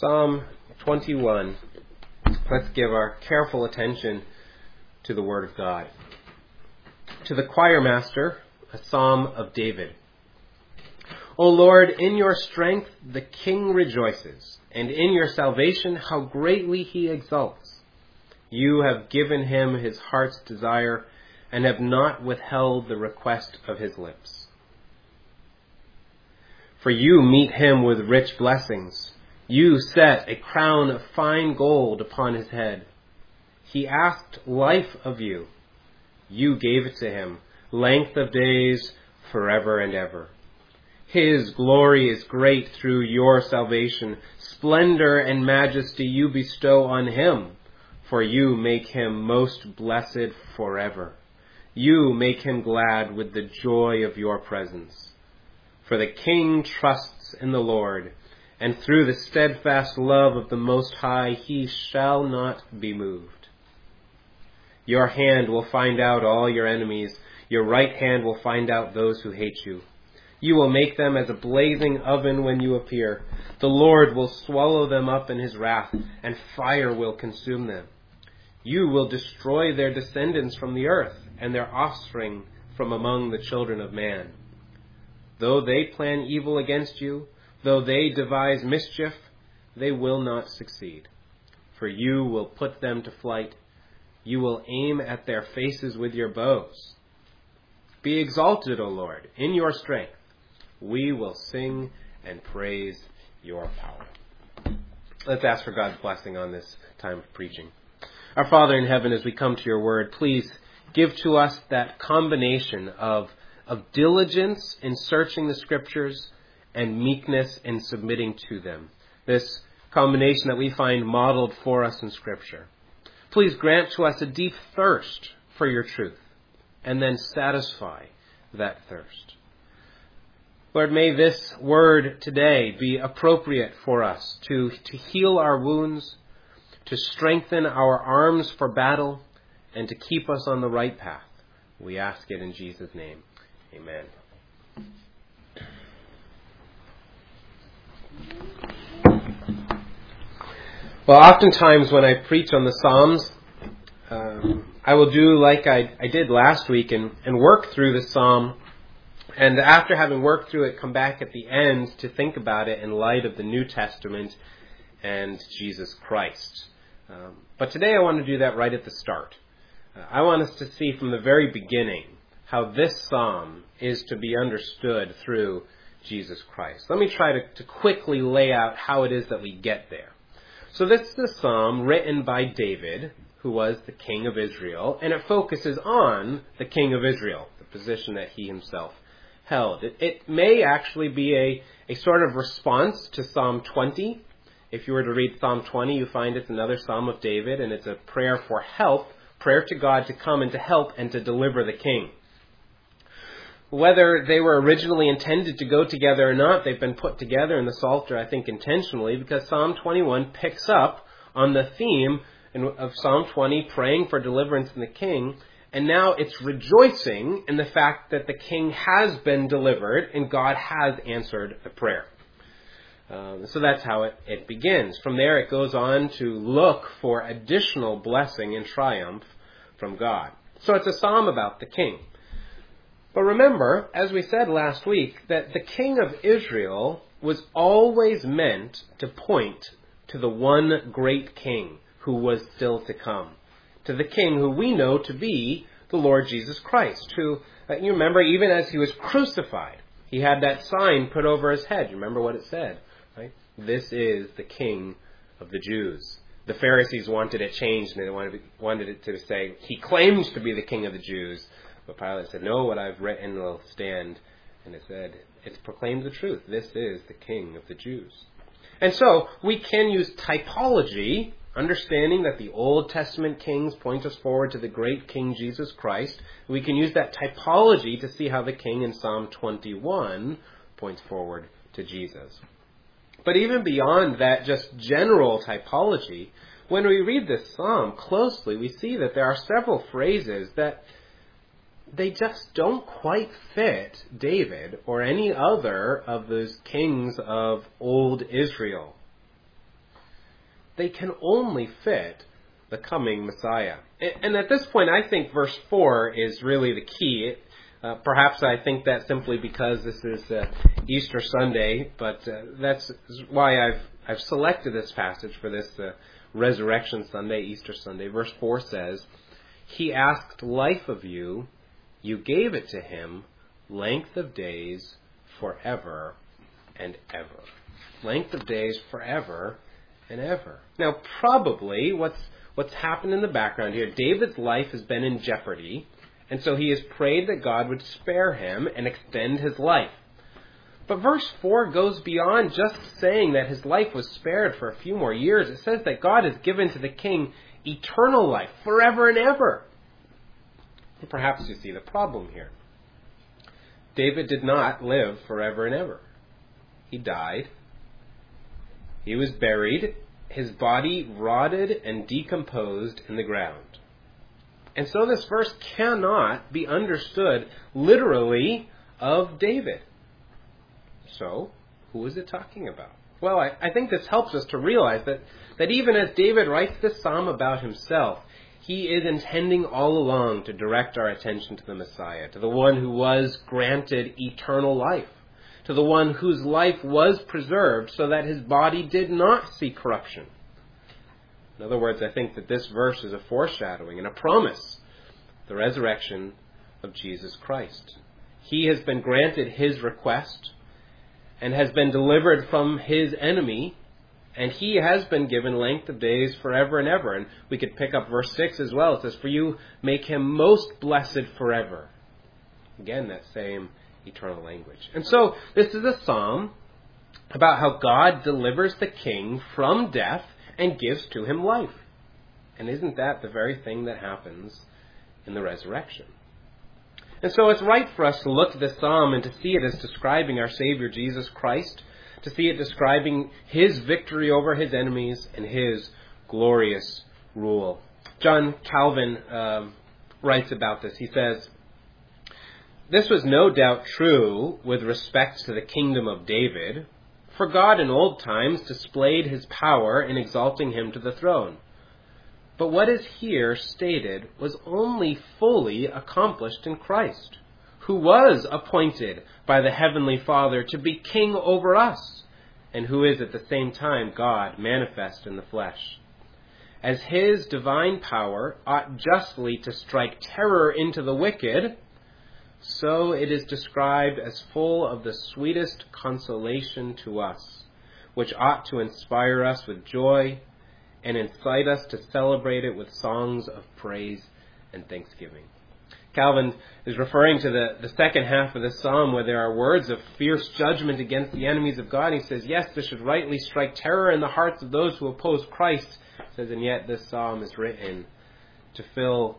Psalm 21. Let's give our careful attention to the Word of God. To the choir master, a psalm of David. O Lord, in your strength the King rejoices, and in your salvation how greatly he exults. You have given him his heart's desire, and have not withheld the request of his lips. For you meet him with rich blessings. You set a crown of fine gold upon his head. He asked life of you. You gave it to him, length of days forever and ever. His glory is great through your salvation. Splendor and majesty you bestow on him, for you make him most blessed forever. You make him glad with the joy of your presence. For the King trusts in the Lord, and through the steadfast love of the Most High he shall not be moved. Your hand will find out all your enemies. Your right hand will find out those who hate you. You will make them as a blazing oven when you appear. The Lord will swallow them up in his wrath, and fire will consume them. You will destroy their descendants from the earth, and their offspring from among the children of man. Though they plan evil against you, though they devise mischief, they will not succeed. For you will put them to flight. You will aim at their faces with your bows. Be exalted, O Lord, in your strength. We will sing and praise your power. Let's ask for God's blessing on this time of preaching. Our Father in heaven, as we come to your word, please give to us that combination of diligence in searching the scriptures and meekness in submitting to them. This combination that we find modeled for us in Scripture. Please grant to us a deep thirst for your truth, and then satisfy that thirst. Lord, may this word today be appropriate for us to heal our wounds, to strengthen our arms for battle, and to keep us on the right path. We ask it in Jesus' name. Amen. Well, oftentimes when I preach on the Psalms, I will do like I did last week and work through the Psalm, and after having worked through it, come back at the end to think about it in light of the New Testament and Jesus Christ. But today I want to do that right at the start. I want us to see from the very beginning how this Psalm is to be understood through Jesus Christ. Let me try to quickly lay out how it is that we get there. So this is a psalm written by David, who was the king of Israel, and it focuses on the king of Israel, the position that he himself held. It may actually be a sort of response to Psalm 20. If you were to read Psalm 20, you find it's another psalm of David, and it's a prayer for help, prayer to God to come and to help and to deliver the king. Whether they were originally intended to go together or not, they've been put together in the Psalter, I think, intentionally, because Psalm 21 picks up on the theme of Psalm 20, praying for deliverance in the king, and now it's rejoicing in the fact that the king has been delivered and God has answered the prayer. So that's how it begins. From there, it goes on to look for additional blessing and triumph from God. So it's a psalm about the king. But remember, as we said last week, that the king of Israel was always meant to point to the one great king who was still to come. To the king who we know to be the Lord Jesus Christ, who, you remember, even as he was crucified, he had that sign put over his head. You remember what it said, right? This is the King of the Jews. The Pharisees wanted it changed, and they wanted it to say, he claims to be the King of the Jews. But Pilate said, no, what I've written will stand. And it said, it's proclaimed the truth. This is the King of the Jews. And so we can use typology, understanding that the Old Testament kings point us forward to the great King Jesus Christ. We can use that typology to see how the king in Psalm 21 points forward to Jesus. But even beyond that just general typology, when we read this psalm closely, we see that there are several phrases that they just don't quite fit David or any other of those kings of old Israel. they can only fit the coming Messiah. And at this point, I think verse 4 is really the key. Perhaps I think that simply because this is Easter Sunday, but that's why I've selected this passage for this Resurrection Sunday, Easter Sunday. Verse 4 says, "He asked life of you, you gave it to him, length of days forever and ever." Length of days forever and ever. Now, probably what's happened in the background here, David's life has been in jeopardy, and so he has prayed that God would spare him and extend his life. But verse 4 goes beyond just saying that his life was spared for a few more years. It says that God has given to the king eternal life, forever and ever. And perhaps you see the problem here. David did not live forever and ever. He died. He was buried. His body rotted and decomposed in the ground. And so this verse cannot be understood literally of David. So, who is it talking about? Well, I think this helps us to realize that even as David writes this psalm about himself, he is intending all along to direct our attention to the Messiah, to the one who was granted eternal life, to the one whose life was preserved so that his body did not see corruption. In other words, I think that this verse is a foreshadowing and a promise, the resurrection of Jesus Christ. He has been granted his request and has been delivered from his enemy, and he has been given length of days forever and ever. And we could pick up verse 6 as well. It says, "For you make him most blessed forever." Again, that same eternal language. And so this is a psalm about how God delivers the king from death and gives to him life. And isn't that the very thing that happens in the resurrection? And so it's right for us to look at this psalm and to see it as describing our Savior Jesus Christ, to see it describing his victory over his enemies and his glorious rule. John Calvin writes about this. He says, "This was no doubt true with respect to the kingdom of David, for God in old times displayed his power in exalting him to the throne. But what is here stated was only fully accomplished in Christ, who was appointed by the Heavenly Father to be king over us, and who is at the same time God manifest in the flesh. As his divine power ought justly to strike terror into the wicked, so it is described as full of the sweetest consolation to us, which ought to inspire us with joy and incite us to celebrate it with songs of praise and thanksgiving." Calvin is referring to the second half of this psalm where there are words of fierce judgment against the enemies of God. He says, yes, this should rightly strike terror in the hearts of those who oppose Christ. He says, and yet this psalm is written to fill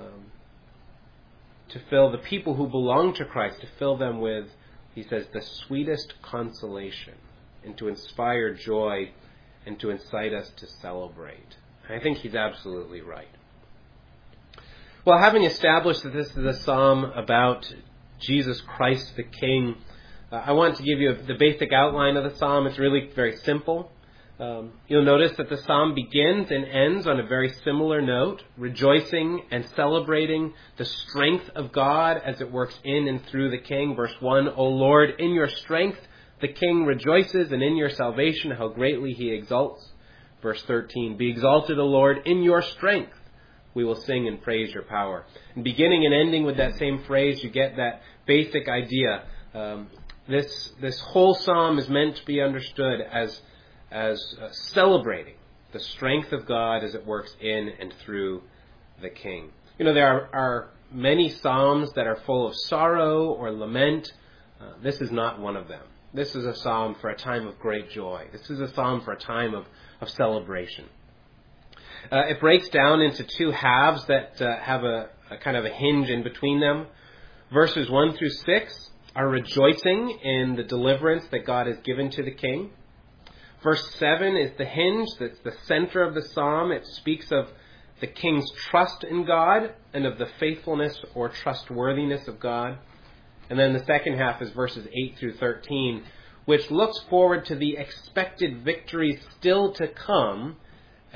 the people who belong to Christ, to fill them with, he says, the sweetest consolation, and to inspire joy and to incite us to celebrate. And I think he's absolutely right. Well, having established that this is a psalm about Jesus Christ the King, I want to give you the basic outline of the psalm. It's really very simple. You'll notice that the psalm begins and ends on a very similar note, rejoicing and celebrating the strength of God as it works in and through the King. Verse 1, O Lord, in your strength the King rejoices, and in your salvation how greatly he exalts. Verse 13, be exalted, O Lord, in your strength. We will sing and praise your power. And beginning and ending with that same phrase, you get that basic idea. This whole psalm is meant to be understood as celebrating the strength of God as it works in and through the King. You know, there are many psalms that are full of sorrow or lament. This is not one of them. This is a psalm for a time of great joy. This is a psalm for a time of celebration. It breaks down into two halves that have a kind of a hinge in between them. Verses 1 through 6 are rejoicing in the deliverance that God has given to the King. Verse 7 is the hinge, that's the center of the psalm. It speaks of the King's trust in God and of the faithfulness or trustworthiness of God. And then the second half is verses 8 through 13, which looks forward to the expected victories still to come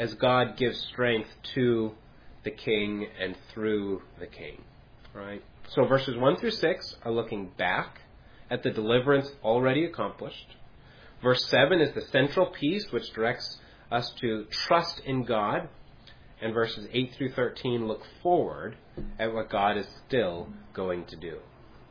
as God gives strength to the king and through the king. Right? So verses 1 through 6 are looking back at the deliverance already accomplished. Verse 7 is the central piece which directs us to trust in God. And verses 8 through 13 look forward at what God is still going to do.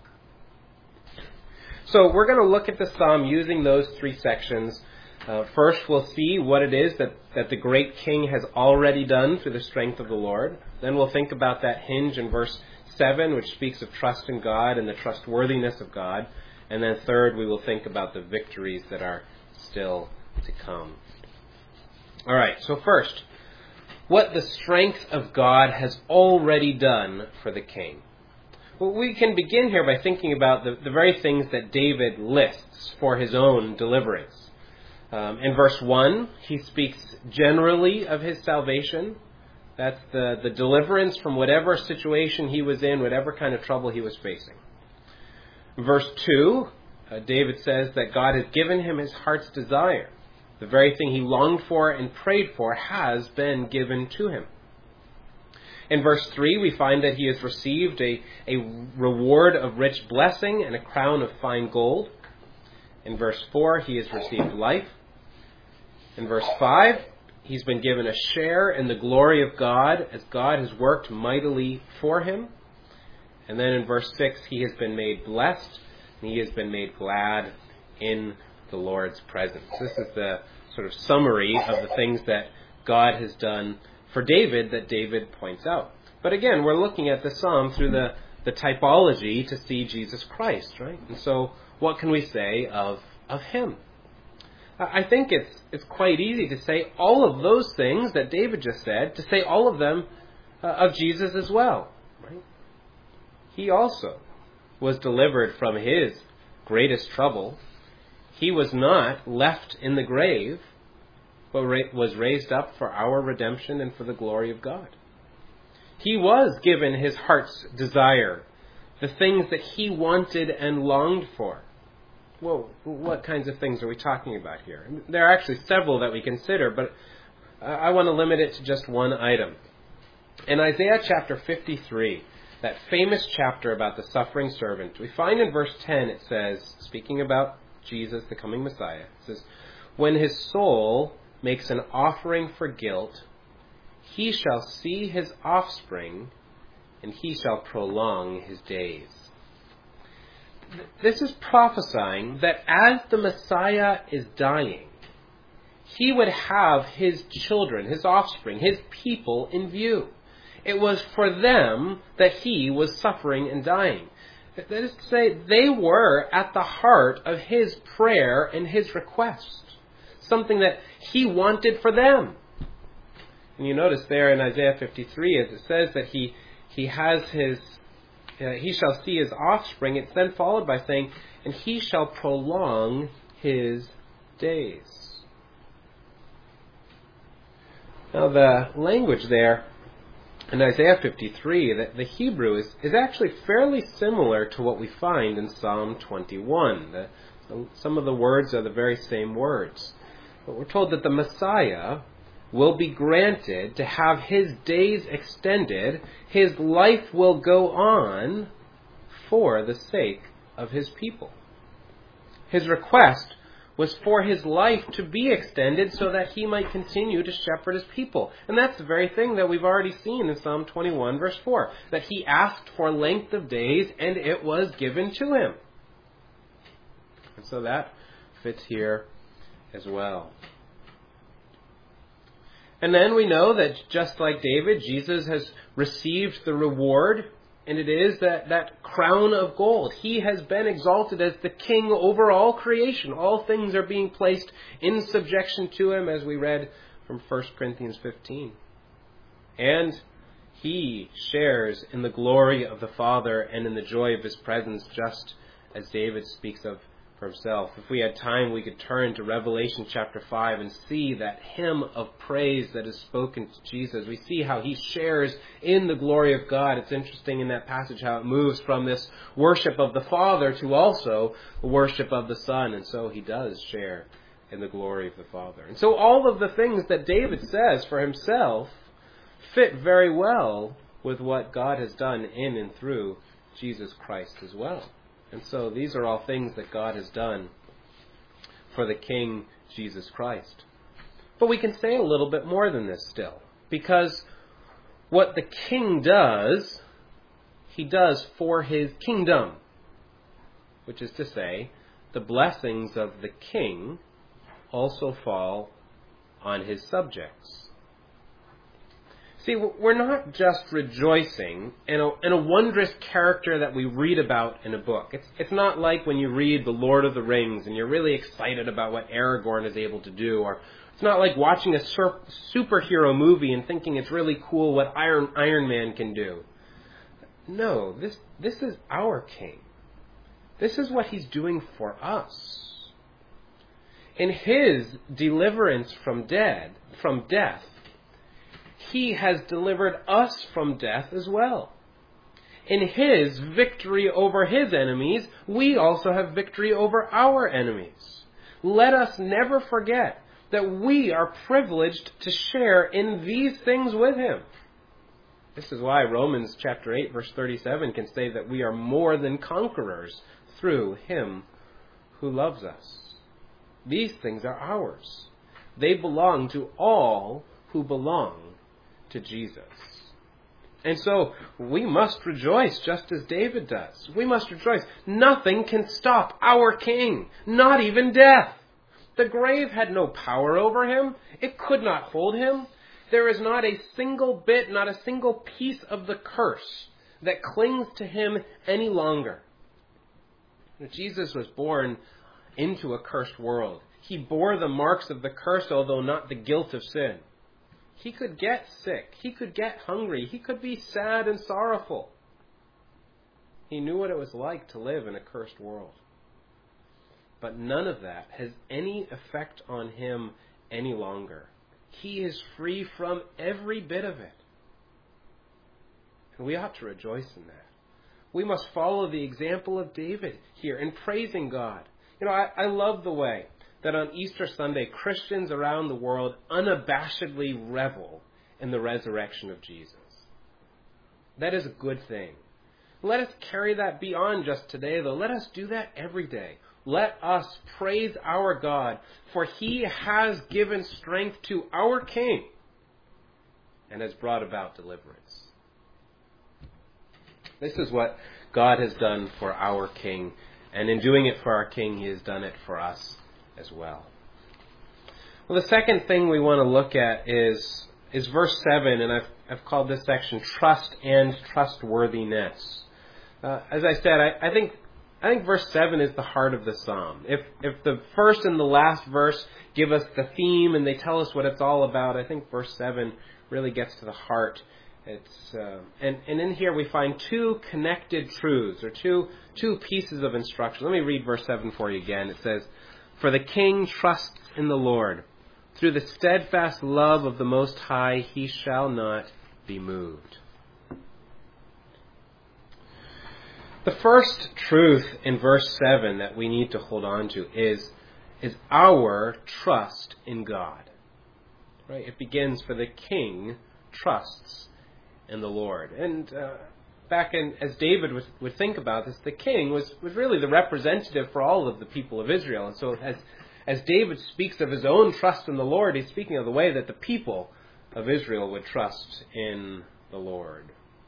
So we're going to look at the psalm using those three sections. First, we'll see what it is that the great king has already done through the strength of the Lord. Then we'll think about that hinge in verse 7, which speaks of trust in God and the trustworthiness of God. And then third, we will think about the victories that are still to come. All right, so first, what the strength of God has already done for the king. Well, we can begin here by thinking about the very things that David lists for his own deliverance. In verse 1, he speaks generally of his salvation. That's the deliverance from whatever situation he was in, whatever kind of trouble he was facing. Verse 2, David says that God has given him his heart's desire. The very thing he longed for and prayed for has been given to him. In verse 3, we find that he has received a reward of rich blessing and a crown of fine gold. In verse 4, he has received life. In verse 5, he's been given a share in the glory of God as God has worked mightily for him. And then in verse 6, he has been made blessed and he has been made glad in the Lord's presence. This is the sort of summary of the things that God has done for David that David points out. But again, we're looking at the psalm through the typology to see Jesus Christ, right? And so what can we say of him? I think it's quite easy to say all of those things that David just said, to say all of them of Jesus as well, right? He also was delivered from his greatest trouble. He was not left in the grave, but was raised up for our redemption and for the glory of God. He was given his heart's desire, the things that he wanted and longed for. Well, what kinds of things are we talking about here? There are actually several that we consider, but I want to limit it to just one item. In Isaiah chapter 53, that famous chapter about the suffering servant, we find in verse 10 it says, speaking about Jesus, the coming Messiah, it says, "When his soul makes an offering for guilt, he shall see his offspring, and he shall prolong his days." This is prophesying that as the Messiah is dying, he would have his children, his offspring, his people in view. It was for them that he was suffering and dying. That is to say, they were at the heart of his prayer and his request. Something that he wanted for them. And you notice there in Isaiah 53, as it says that he has he shall see his offspring, it's then followed by saying, and he shall prolong his days. Now the language there in Isaiah 53, the Hebrew is actually fairly similar to what we find in Psalm 21. Some of the words are the very same words. But we're told that the Messiah will be granted to have his days extended. His life will go on for the sake of his people. His request was for his life to be extended so that he might continue to shepherd his people. And that's the very thing that we've already seen in Psalm 21, verse 4, that he asked for length of days and it was given to him. And so that fits here as well. And then we know that just like David, Jesus has received the reward, and it is that crown of gold. He has been exalted as the king over all creation. All things are being placed in subjection to him, as we read from 1 Corinthians 15. And he shares in the glory of the Father and in the joy of his presence, just as David speaks of for himself. If we had time, we could turn to Revelation chapter 5 and see that hymn of praise that is spoken to Jesus. We see how he shares in the glory of God. It's interesting in that passage how it moves from this worship of the Father to also worship of the Son. And so he does share in the glory of the Father. And so all of the things that David says for himself fit very well with what God has done in and through Jesus Christ as well. And so these are all things that God has done for the King Jesus Christ. But we can say a little bit more than this still, because what the King does, he does for his kingdom, which is to say, the blessings of the King also fall on his subjects. See, we're not just rejoicing in a wondrous character that we read about in a book. It's not like when you read The Lord of the Rings and you're really excited about what Aragorn is able to do, or it's not like watching a superhero movie and thinking it's really cool what Iron Man can do. No, this is our King. This is what he's doing for us. In his deliverance from death, he has delivered us from death as well. In his victory over his enemies, we also have victory over our enemies. Let us never forget that we are privileged to share in these things with him. This is why Romans chapter 8 verse 37 can say that we are more than conquerors through him who loves us. These things are ours. They belong to all who belong to Jesus. And so we must rejoice just as David does. We must rejoice. Nothing can stop our King, not even death. The grave had no power over him. It could not hold him. There is not a single bit, not a single piece of the curse that clings to him any longer. Jesus was born into a cursed world. He bore the marks of the curse, although not the guilt of sin. He could get sick. He could get hungry. He could be sad and sorrowful. He knew what it was like to live in a cursed world. But none of that has any effect on him any longer. He is free from every bit of it. And we ought to rejoice in that. We must follow the example of David here in praising God. I love the way that on Easter Sunday, Christians around the world unabashedly revel in the resurrection of Jesus. That is a good thing. Let us carry that beyond just today, though. Let us do that every day. Let us praise our God, for he has given strength to our King and has brought about deliverance. This is what God has done for our King, and in doing it for our King, he has done it for us as well. Well, the second thing we want to look at is verse 7, and I've called this section Trust and Trustworthiness. As I said, I think verse 7 is the heart of the psalm. If the first and the last verse give us the theme and they tell us what it's all about, I think verse 7 really gets to the heart. It's and in here we find two connected truths, or two pieces of instruction. Let me read verse 7 for you again. It says, "For the king trusts in the Lord. Through the steadfast love of the Most High, he shall not be moved." The first truth in verse 7 that we need to hold on to is our trust in God. Right? It begins, "For the king trusts in the Lord." And as David would think about this, the king was really the representative for all of the people of Israel. And so as David speaks of his own trust in the Lord, he's speaking of the way that the people of Israel would trust in the Lord.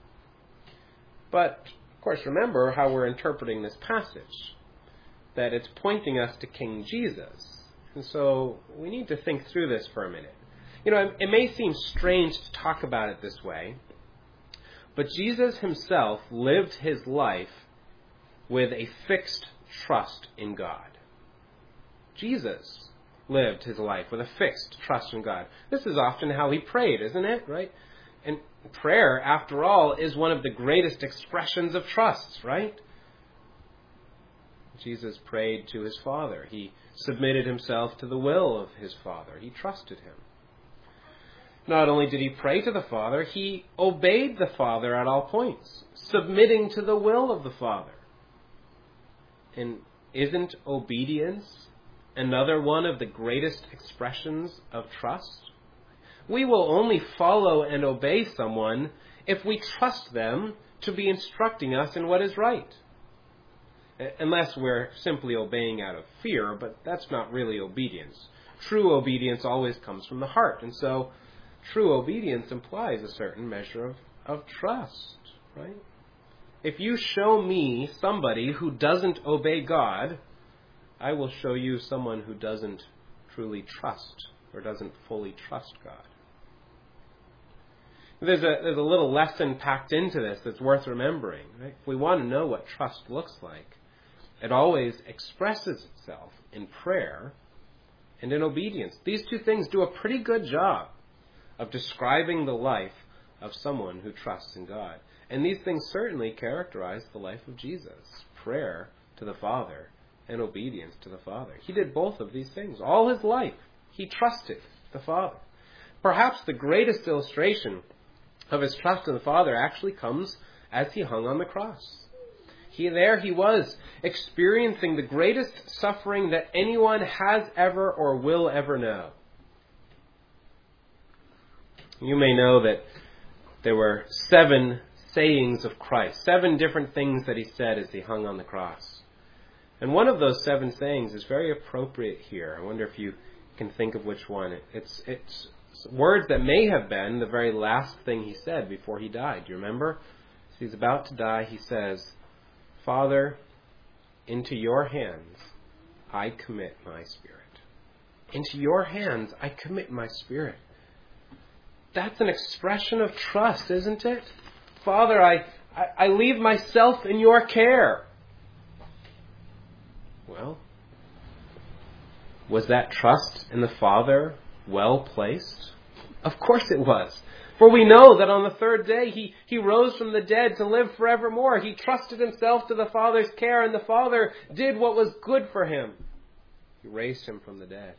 But of course, remember how we're interpreting this passage, that it's pointing us to King Jesus. And so we need to think through this for a minute. It may seem strange to talk about it this way, but Jesus himself lived his life with a fixed trust in God. Jesus lived his life with a fixed trust in God. This is often how he prayed, isn't it? Right? And prayer, after all, is one of the greatest expressions of trust, right? Jesus prayed to his Father. He submitted himself to the will of his Father. He trusted him. Not only did he pray to the Father, he obeyed the Father at all points, submitting to the will of the Father. And isn't obedience another one of the greatest expressions of trust? We will only follow and obey someone if we trust them to be instructing us in what is right. Unless we're simply obeying out of fear, but that's not really obedience. True obedience always comes from the heart, and so true obedience implies a certain measure of trust, right? If you show me somebody who doesn't obey God, I will show you someone who doesn't truly trust or doesn't fully trust God. There's a little lesson packed into this that's worth remembering. Right? If we want to know what trust looks like, it always expresses itself in prayer and in obedience. These two things do a pretty good job of describing the life of someone who trusts in God. And these things certainly characterize the life of Jesus. Prayer to the Father and obedience to the Father. He did both of these things. All his life, he trusted the Father. Perhaps the greatest illustration of his trust in the Father actually comes as he hung on the cross. He was experiencing the greatest suffering that anyone has ever or will ever know. You may know that there were 7 sayings of Christ, 7 different things that he said as he hung on the cross. And one of those 7 sayings is very appropriate here. I wonder if you can think of which one. It's words that may have been the very last thing he said before he died. Do you remember? As he's about to die, he says, "Father, into your hands I commit my spirit." Into your hands I commit my spirit. That's an expression of trust, isn't it? Father, I leave myself in your care. Well, was that trust in the Father well placed? Of course it was. For we know that on the 3rd day he rose from the dead to live forevermore. He trusted himself to the Father's care, and the Father did what was good for him. He raised him from the dead.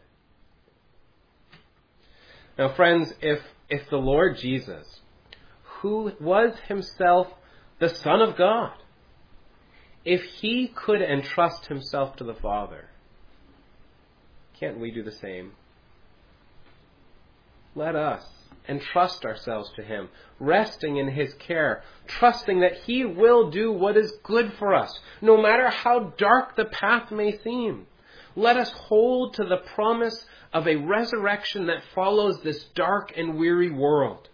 Now, friends, if the Lord Jesus, who was himself the Son of God, if he could entrust himself to the Father, can't we do the same? Let us entrust ourselves to him, resting in his care, trusting that he will do what is good for us, no matter how dark the path may seem. Let us hold to the promise of a resurrection that follows this dark and weary world.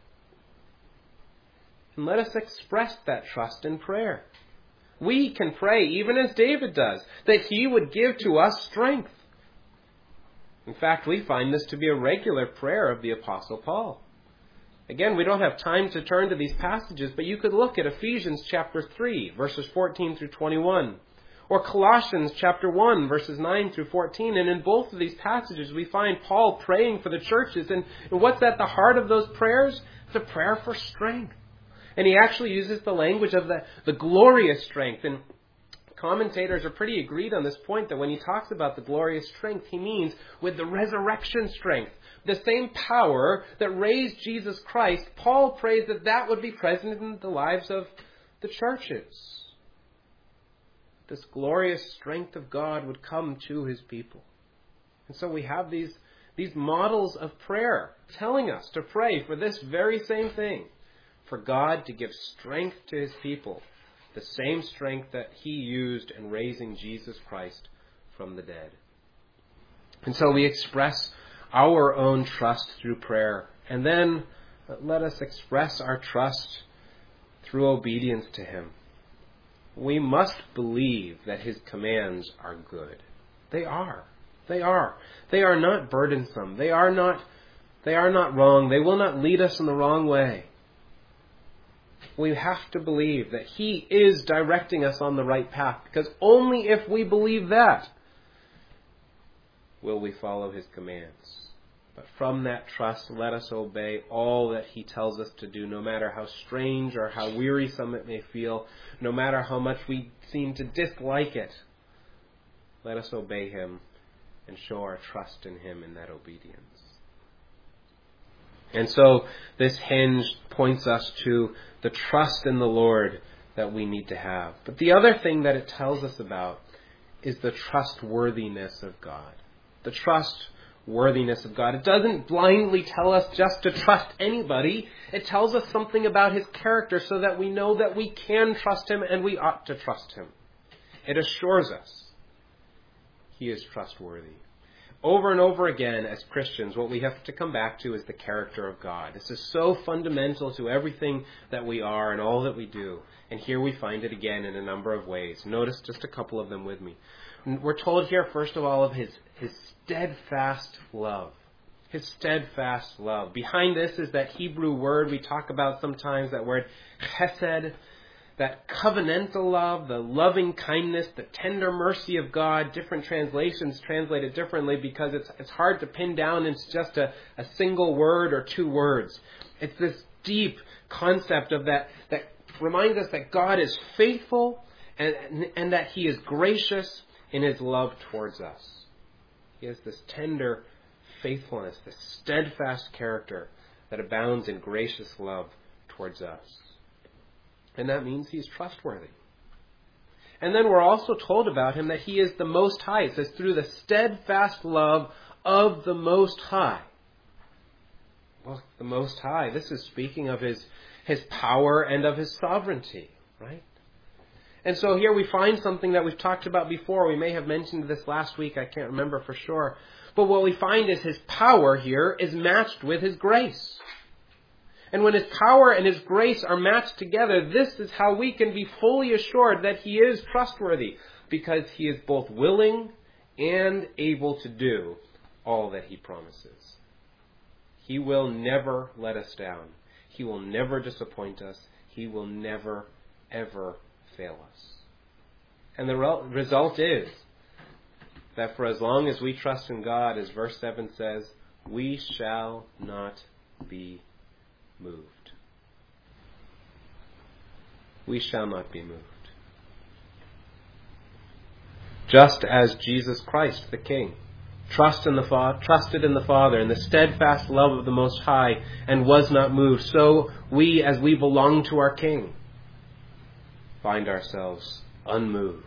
And let us express that trust in prayer. We can pray, even as David does, that he would give to us strength. In fact, we find this to be a regular prayer of the Apostle Paul. Again, we don't have time to turn to these passages, but you could look at Ephesians chapter 3, verses 14 through 21, or Colossians chapter 1, verses 9 through 14. And in both of these passages, we find Paul praying for the churches. And what's at the heart of those prayers? It's a prayer for strength. And he actually uses the language of the glorious strength. And commentators are pretty agreed on this point, that when he talks about the glorious strength, he means with the resurrection strength. The same power that raised Jesus Christ, Paul prays that would be present in the lives of the churches. This glorious strength of God would come to his people. And so we have these models of prayer telling us to pray for this very same thing, for God to give strength to his people, the same strength that he used in raising Jesus Christ from the dead. And so we express our own trust through prayer, and then let us express our trust through obedience to him. We must believe that his commands are good. They are. They are. They are not burdensome. They are not wrong. They will not lead us in the wrong way. We have to believe that he is directing us on the right path, because only if we believe that will we follow his commands. But from that trust, let us obey all that he tells us to do, no matter how strange or how wearisome it may feel, no matter how much we seem to dislike it. Let us obey him and show our trust in him in that obedience. And so this hinge points us to the trust in the Lord that we need to have. But the other thing that it tells us about is the trustworthiness of God. the trustworthiness of God. It doesn't blindly tell us just to trust anybody. It tells us something about his character so that we know that we can trust him and we ought to trust him. It assures us he is trustworthy. Over and over again, as Christians, what we have to come back to is the character of God. This is so fundamental to everything that we are and all that we do. And here we find it again in a number of ways. Notice just a couple of them with me. We're told here, first of all, of his steadfast love. His steadfast love. Behind this is that Hebrew word we talk about sometimes, that word chesed, that covenantal love, the loving kindness, the tender mercy of God. Different translations translate it differently because it's hard to pin down into just a single word or two words. It's this deep concept of that reminds us that God is faithful and that he is gracious in his love towards us. He has this tender faithfulness, this steadfast character that abounds in gracious love towards us. And that means he's trustworthy. And then we're also told about him that he is the Most High. It says, through the steadfast love of the Most High. Well, the Most High, this is speaking of his power and of his sovereignty, right? And so here we find something that we've talked about before. We may have mentioned this last week. I can't remember for sure. But what we find is his power here is matched with his grace. And when his power and his grace are matched together, this is how we can be fully assured that he is trustworthy, because he is both willing and able to do all that he promises. He will never let us down. He will never disappoint us. He will never, ever fail us. And the result is that for as long as we trust in God, as verse 7 says, we shall not be moved. We shall not be moved. Just as Jesus Christ, the King, trusted in the Father in the steadfast love of the Most High and was not moved, so we, as we belong to our King, find ourselves unmoved.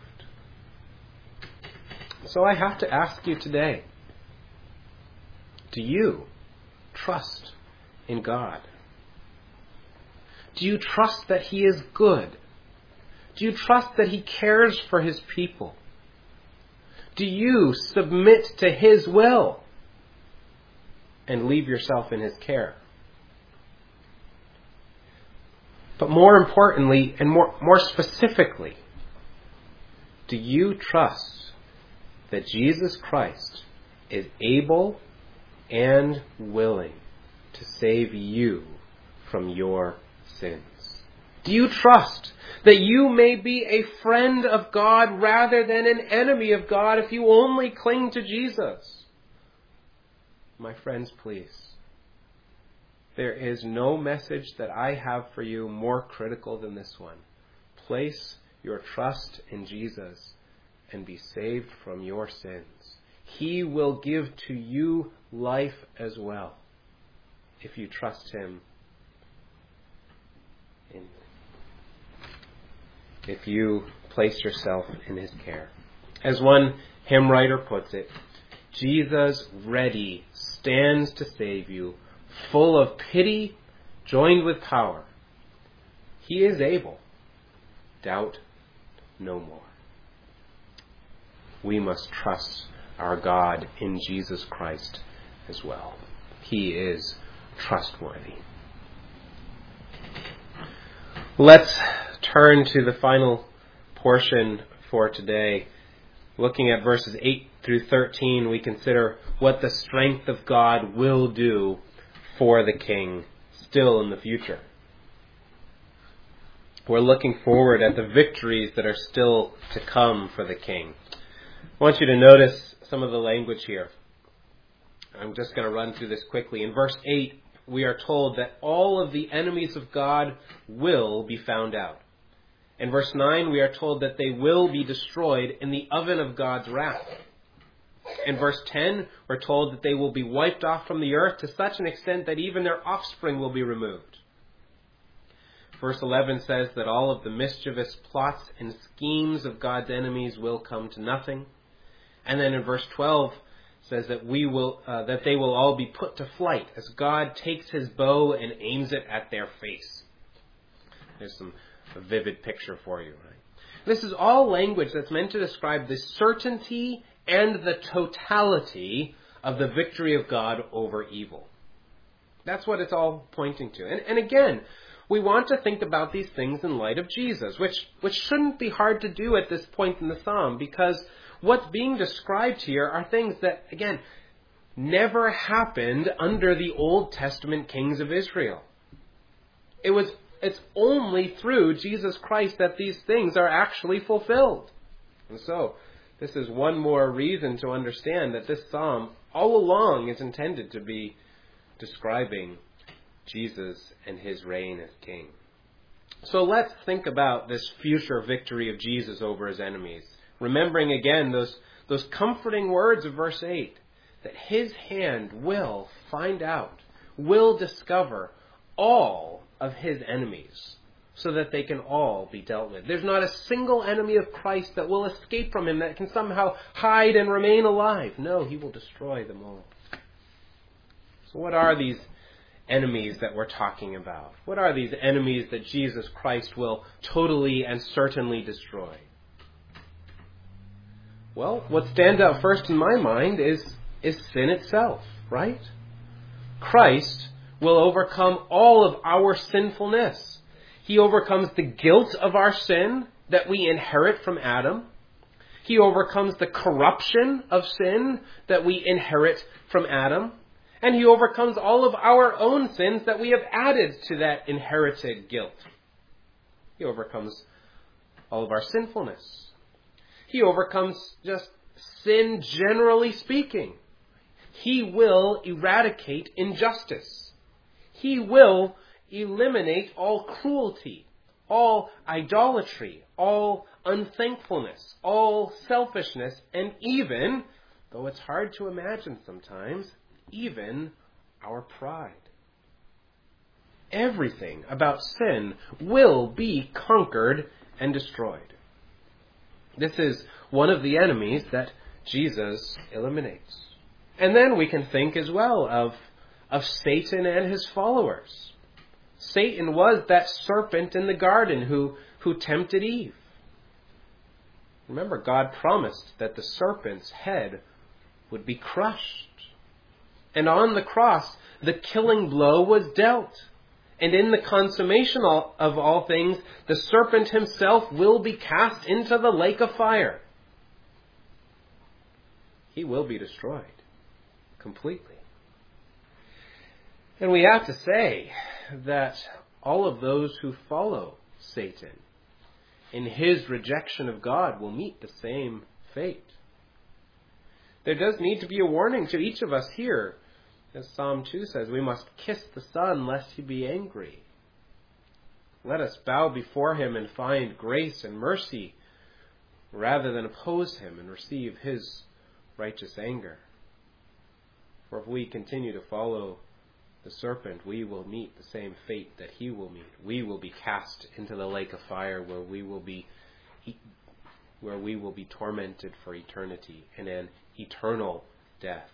So I have to ask you today, do you trust in God? Do you trust that he is good? Do you trust that he cares for his people? Do you submit to his will and leave yourself in his care? But more importantly and more specifically, do you trust that Jesus Christ is able and willing to save you from your sins? Do you trust that you may be a friend of God rather than an enemy of God if you only cling to Jesus? My friends, please. There is no message that I have for you more critical than this one. Place your trust in Jesus and be saved from your sins. He will give to you life as well if you trust him. If you place yourself in his care. As one hymn writer puts it, Jesus ready stands to save you, full of pity, joined with power. He is able. Doubt no more. We must trust our God in Jesus Christ as well. He is trustworthy. Let's turn to the final portion for today. Looking at verses 8 through 13, we consider what the strength of God will do for the King still in the future. We're looking forward at the victories that are still to come for the King. I want you to notice some of the language here. I'm just going to run through this quickly. In verse 8, we are told that all of the enemies of God will be found out. In verse 9, we are told that they will be destroyed in the oven of God's wrath. In verse 10, we're told that they will be wiped off from the earth to such an extent that even their offspring will be removed. Verse 11 says that all of the mischievous plots and schemes of God's enemies will come to nothing. And then in verse 12 says that that they will all be put to flight as God takes his bow and aims it at their face. There's a vivid picture for you. Right? This is all language that's meant to describe the certainty and the totality of the victory of God over evil. That's what it's all pointing to. And again, we want to think about these things in light of Jesus, which shouldn't be hard to do at this point in the psalm, because what's being described here are things that, again, never happened under the Old Testament kings of Israel. It's only through Jesus Christ that these things are actually fulfilled. And so, this is one more reason to understand that this psalm all along is intended to be describing Jesus and his reign as king. So let's think about this future victory of Jesus over his enemies. Remembering again those comforting words of verse 8, that his hand will find out, will discover all of his enemies, so that they can all be dealt with. There's not a single enemy of Christ that will escape from him, that can somehow hide and remain alive. No, he will destroy them all. So what are these enemies that we're talking about? What are these enemies that Jesus Christ will totally and certainly destroy? Well, what stands out first in my mind is sin itself, right? Christ will overcome all of our sinfulness. He overcomes the guilt of our sin that we inherit from Adam. He overcomes the corruption of sin that we inherit from Adam. And he overcomes all of our own sins that we have added to that inherited guilt. He overcomes all of our sinfulness. He overcomes just sin generally speaking. He will eradicate injustice. He will eliminate all cruelty, all idolatry, all unthankfulness, all selfishness, and even, though it's hard to imagine sometimes, even our pride. Everything about sin will be conquered and destroyed. This is one of the enemies that Jesus eliminates. And then we can think as well of Satan and his followers. Satan was that serpent in the garden who tempted Eve. Remember, God promised that the serpent's head would be crushed. And on the cross, the killing blow was dealt. And in the consummation of all things, the serpent himself will be cast into the lake of fire. He will be destroyed completely. And we have to say that all of those who follow Satan in his rejection of God will meet the same fate. There does need to be a warning to each of us here. As Psalm 2 says, we must kiss the Son lest he be angry. Let us bow before him and find grace and mercy rather than oppose him and receive his righteous anger. For if we continue to follow the serpent, we will meet the same fate that he will meet. We will be cast into the lake of fire where we will be tormented for eternity in an eternal death.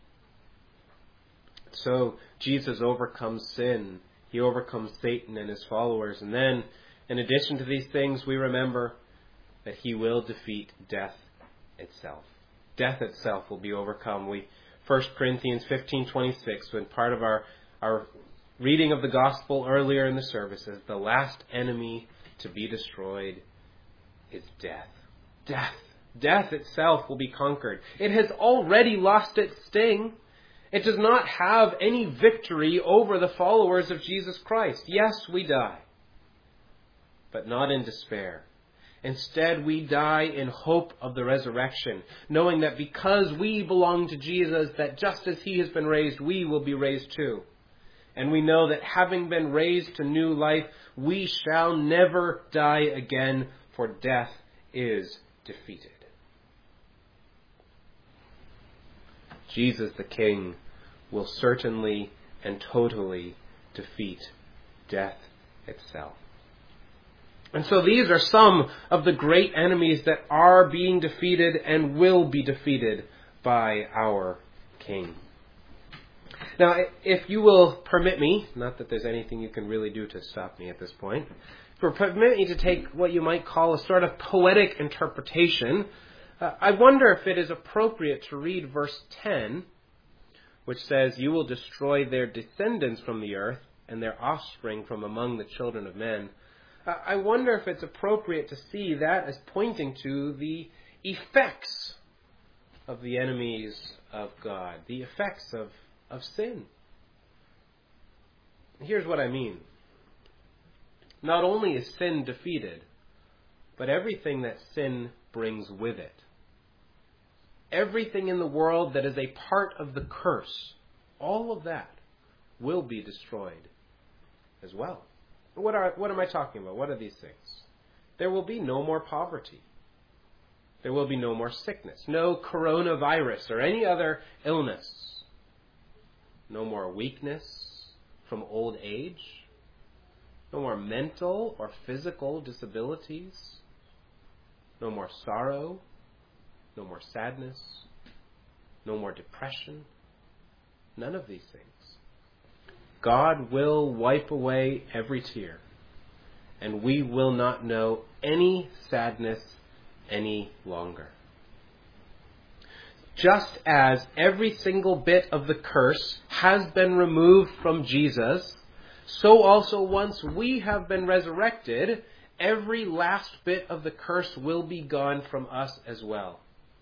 So Jesus overcomes sin. He overcomes Satan and his followers. And then, in addition to these things, we remember that he will defeat death itself. Death itself will be overcome. 1 Corinthians 15:26, when part of our reading of the gospel earlier in the service, says the last enemy to be destroyed is death. Death itself will be conquered. It has already lost its sting. It does not have any victory over the followers of Jesus Christ. Yes, we die, but not in despair. Instead, we die in hope of the resurrection, knowing that because we belong to Jesus, that just as he has been raised, we will be raised too. And we know that having been raised to new life, we shall never die again, for death is defeated. Jesus the King will certainly and totally defeat death itself. And so these are some of the great enemies that are being defeated and will be defeated by our King. Now, if you will permit me, not that there's anything you can really do to stop me at this point, permit me to take what you might call a sort of poetic interpretation, I wonder if it is appropriate to read verse 10, which says, "You will destroy their descendants from the earth and their offspring from among the children of men." I wonder if it's appropriate to see that as pointing to the effects of the enemies of God, the effects of sin. Here's what I mean. Not only is sin defeated, but everything that sin brings with it. Everything in the world that is a part of the curse, all of that will be destroyed as well. What am I talking about? What are these things? There will be no more poverty. There will be no more sickness, no coronavirus or any other illness. No more weakness from old age. No more mental or physical disabilities. No more sorrow. No more sadness. No more depression. None of these things. God will wipe away every tear, and we will not know any sadness any longer. Just as every single bit of the curse has been removed from Jesus, so also once we have been resurrected, every last bit of the curse will be gone from us as well.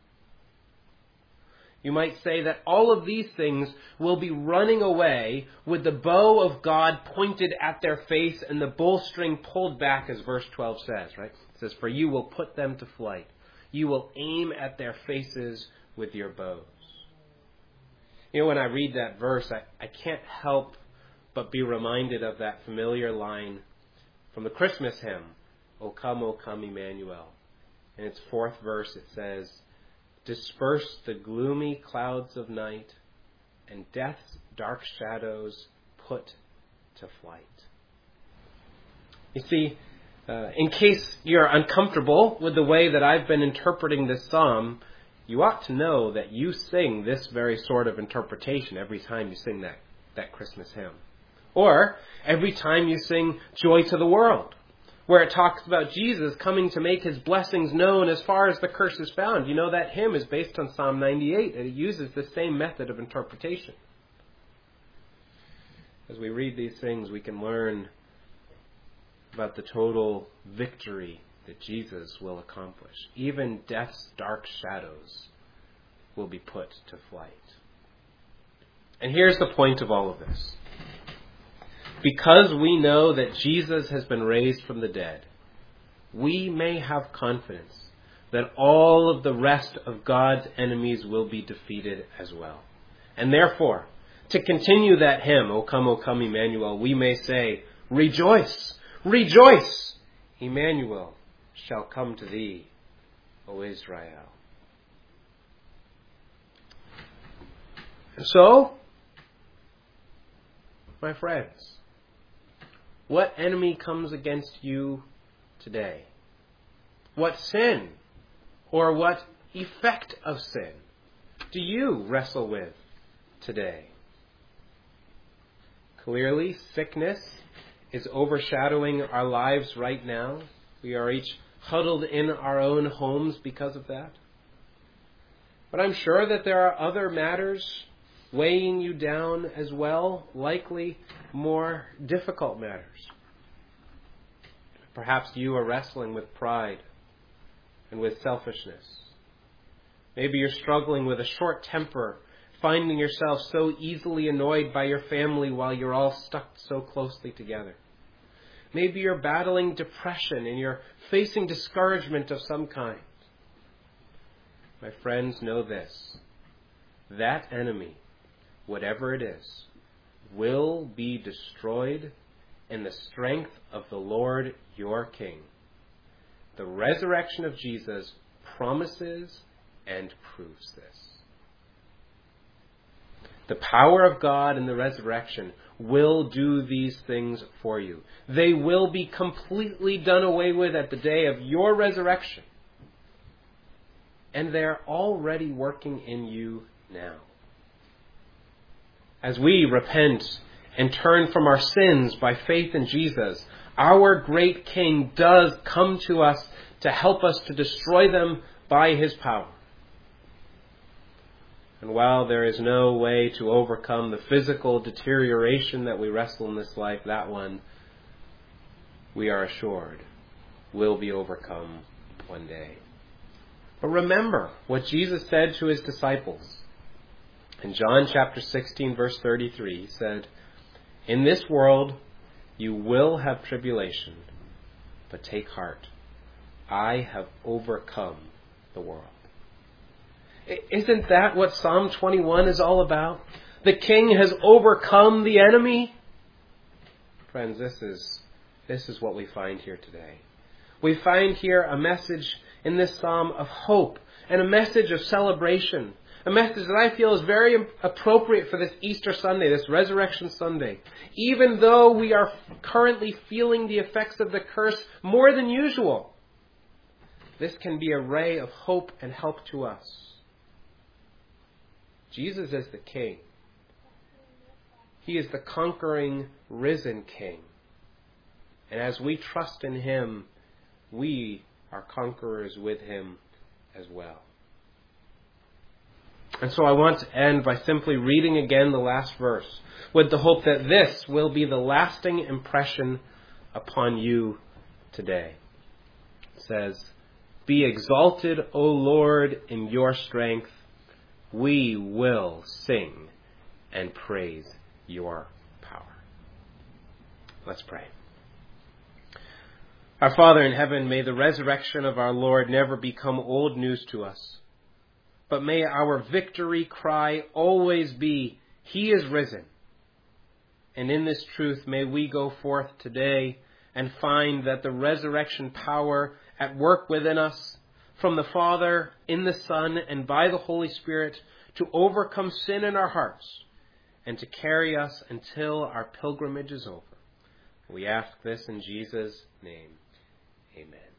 You might say that all of these things will be running away with the bow of God pointed at their face and the bowstring pulled back, as verse 12 says, right? It says, "For you will put them to flight. You will aim at their faces with your bows." You know, when I read that verse, I can't help but be reminded of that familiar line from the Christmas hymn, O come, Emmanuel. In its fourth verse it says, "Disperse the gloomy clouds of night, and death's dark shadows put to flight." You see, in case you're uncomfortable with the way that I've been interpreting this psalm, you ought to know that you sing this very sort of interpretation every time you sing that Christmas hymn. Or every time you sing Joy to the World, where it talks about Jesus coming to make his blessings known as far as the curse is found. You know, that hymn is based on Psalm 98, and it uses the same method of interpretation. As we read these things, we can learn about the total victory that Jesus will accomplish. Even death's dark shadows will be put to flight. And here's the point of all of this. Because we know that Jesus has been raised from the dead, we may have confidence that all of the rest of God's enemies will be defeated as well. And therefore, to continue that hymn, O come, Emmanuel, we may say, "Rejoice, rejoice, Emmanuel shall come to thee, O Israel." And so, my friends, what enemy comes against you today? What sin or what effect of sin do you wrestle with today? Clearly, sickness is overshadowing our lives right now. We are each huddled in our own homes because of that. But I'm sure that there are other matters weighing you down as well, likely more difficult matters. Perhaps you are wrestling with pride and with selfishness. Maybe you're struggling with a short temper, finding yourself so easily annoyed by your family while you're all stuck so closely together. Maybe you're battling depression and you're facing discouragement of some kind. My friends, know this. That enemy, whatever it is, will be destroyed in the strength of the Lord your King. The resurrection of Jesus promises and proves this. The power of God in the resurrection will do these things for you. They will be completely done away with at the day of your resurrection. And they're already working in you now. As we repent and turn from our sins by faith in Jesus, our great King does come to us to help us to destroy them by his power. And while there is no way to overcome the physical deterioration that we wrestle in this life, that one, we are assured, will be overcome one day. But remember what Jesus said to his disciples. In John chapter 16, verse 33, he said, "In this world you will have tribulation, but take heart. I have overcome the world." Isn't that what Psalm 21 is all about? The King has overcome the enemy. Friends, this is what we find here today. We find here a message in this psalm of hope and a message of celebration. A message that I feel is very appropriate for this Easter Sunday, this Resurrection Sunday. Even though we are currently feeling the effects of the curse more than usual, this can be a ray of hope and help to us. Jesus is the King. He is the conquering, risen King. And as we trust in him, we are conquerors with him as well. And so I want to end by simply reading again the last verse with the hope that this will be the lasting impression upon you today. It says, "Be exalted, O Lord, in your strength. We will sing and praise your power." Let's pray. Our Father in heaven, may the resurrection of our Lord never become old news to us. But may our victory cry always be, "He is risen." And in this truth, may we go forth today and find that the resurrection power at work within us, from the Father, in the Son, and by the Holy Spirit, to overcome sin in our hearts and to carry us until our pilgrimage is over. We ask this in Jesus' name. Amen.